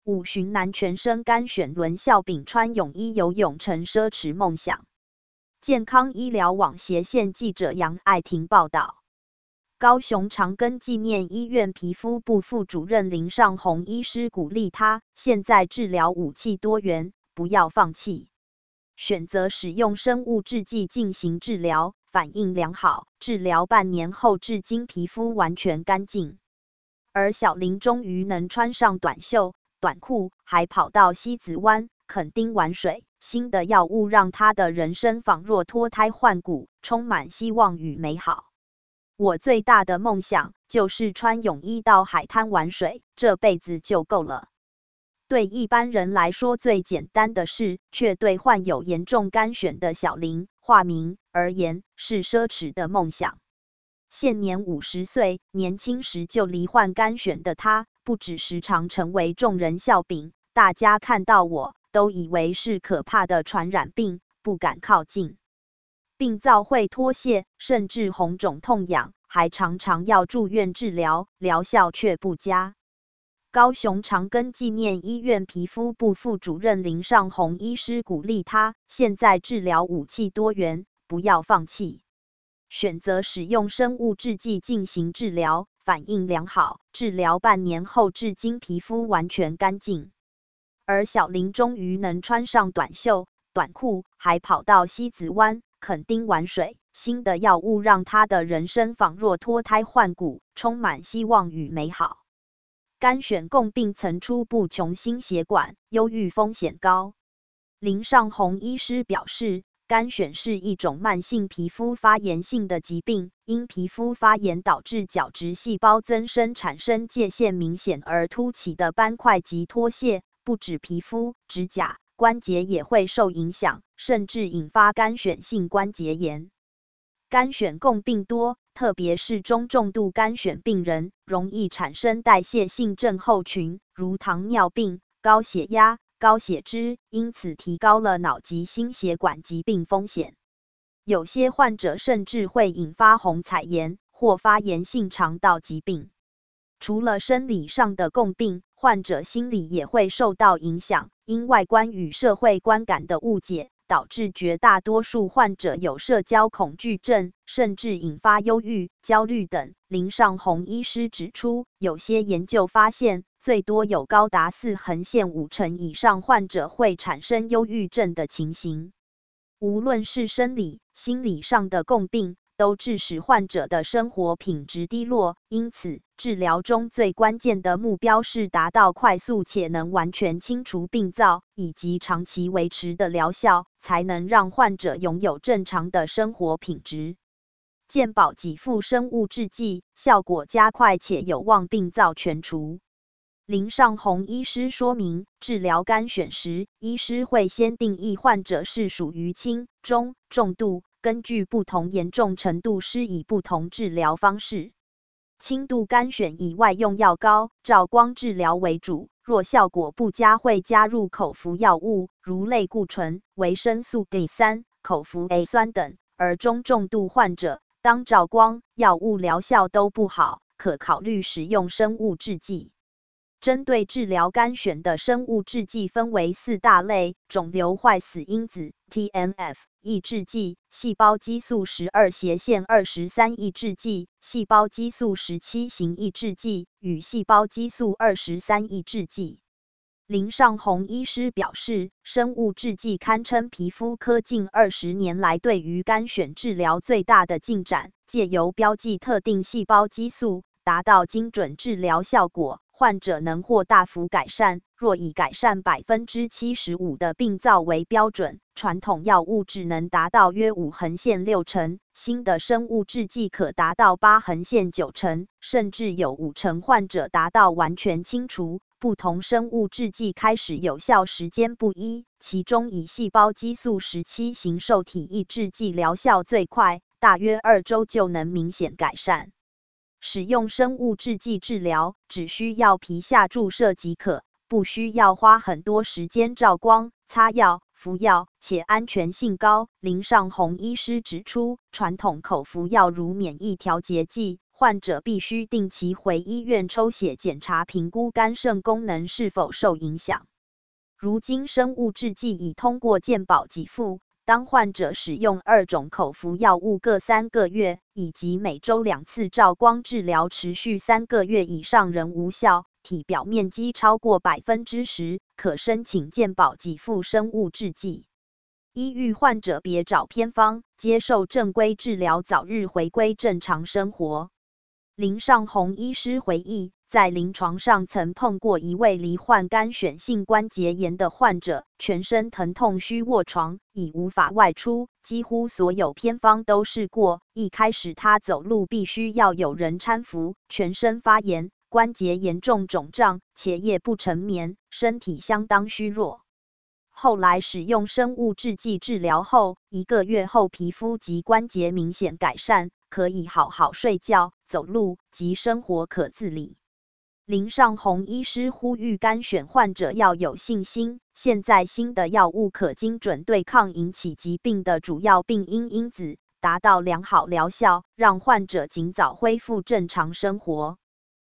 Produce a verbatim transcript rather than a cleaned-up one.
五旬男全身干癣轮笑丙穿泳衣游泳成奢侈梦想。健康医疗网斜线记者杨爱婷报道。高雄长庚纪念医院皮肤部副主任林尚宏医师鼓励他，现在治疗武器多元，不要放弃，选择使用生物制剂进行治疗，反应良好，治疗半年后至今皮肤完全干净。而小林终于能穿上短袖、短裤，还跑到西子湾、垦丁玩水。新的药物让他的人生仿若脱胎换骨，充满希望与美好。我最大的梦想就是穿泳衣到海滩玩水，这辈子就够了。对一般人来说最简单的事，却对患有严重干癣的小林（化名）而言是奢侈的梦想。现年五十岁，年轻时就罹患干癣的他，不只时常成为众人笑柄，大家看到我都以为是可怕的传染病，不敢靠近。病灶会脱屑，甚至红肿痛痒，还常常要住院治疗，疗效却不佳。高雄长庚纪念医院皮肤部副主任林尚宏医师鼓励他，现在治疗武器多元，不要放弃，选择使用生物制剂进行治疗，反应良好，治疗半年后至今皮肤完全干净。而小林终于能穿上短袖、短裤，还跑到西子湾、垦丁玩水。新的药物让他的人生仿若脱胎换骨，充满希望与美好。干癣共病层出不穷，心血管、忧郁风险高。林尚宏医师表示，干癣是一种慢性皮肤发炎性的疾病，因皮肤发炎导致角质细胞增生，产生界限明显而凸起的斑块及脱屑，不止皮肤、指甲、关节也会受影响，甚至引发干癣性关节炎。干癣共病多，特别是中重度干癣病人，容易产生代谢性症候群，如糖尿病、高血压、高血脂，因此提高了脑及心血管疾病风险。有些患者甚至会引发虹彩炎或发炎性肠道疾病。除了生理上的共病，患者心理也会受到影响，因外观与社会观感的误解，导致绝大多数患者有社交恐惧症，甚至引发忧郁、焦虑等。林尚宏医师指出，有些研究发现，最多有高达四横线五成以上患者会产生忧郁症的情形。无论是生理、心理上的共病，都致使患者的生活品质低落，因此治疗中最关键的目标是达到快速且能完全清除病灶，以及长期维持的疗效，才能让患者拥有正常的生活品质。健保给付生物制剂，效果加快且有望病灶全除。林尚宏医师说明，治疗干癣时，医师会先定义患者是属于轻、中、重度，根据不同严重程度施以不同治疗方式。轻度干癣以外用药膏、照光治疗为主，若效果不佳会加入口服药物，如类固醇、维生素 D 三、口服 A 酸等。而中重度患者，当照光、药物疗效都不好，可考虑使用生物制剂。针对治疗干癣的生物制剂分为四大类：肿瘤坏死因子 T N F 抑制剂、细胞激素十二斜线二十三抑制剂、细胞激素十七型抑制剂与细胞激素二十三抑制剂。林尚宏医师表示，生物制剂堪称皮肤科近二十年来对于干癣治疗最大的进展，借由标记特定细胞激素，达到精准治疗效果，患者能获大幅改善。若以改善 百分之七十五 的病灶为标准，传统药物只能达到约五横线六成，新的生物制剂可达到八横线九成，甚至有五成患者达到完全清除。不同生物制剂开始有效时间不一，其中以细胞激素十七型受体抑制剂疗效最快，大约二周就能明显改善。使用生物制剂治疗，只需要皮下注射即可，不需要花很多时间照光、擦药、服药，且安全性高。林尚宏医师指出，传统口服药如免疫调节剂、 患者必须定期回医院抽血检查，评估肝肾功能是否受影响。如今生物制剂已通过健保给付，当患者使用二种口服药物各三个月，以及每周两次照光治疗持续三个月以上仍无效，体表面积超过百分之十，可申请健保给付生物制剂。医育患者别找偏方，接受正规治疗，早日回归正常生活。林尚宏医师回忆，在临床上曾碰过一位罹患肝癣性关节炎的患者，全身疼痛需卧床，已无法外出，几乎所有偏方都试过。一开始他走路必须要有人搀扶，全身发炎，关节严重肿胀，且夜不成眠，身体相当虚弱。后来使用生物制剂治疗后，一个月后皮肤及关节明显改善，可以好好睡觉、走路及生活可自理。林尚宏医师呼吁肝癣患者要有信心，现在新的药物可精准对抗引起疾病的主要病因因子，达到良好疗效，让患者尽早恢复正常生活。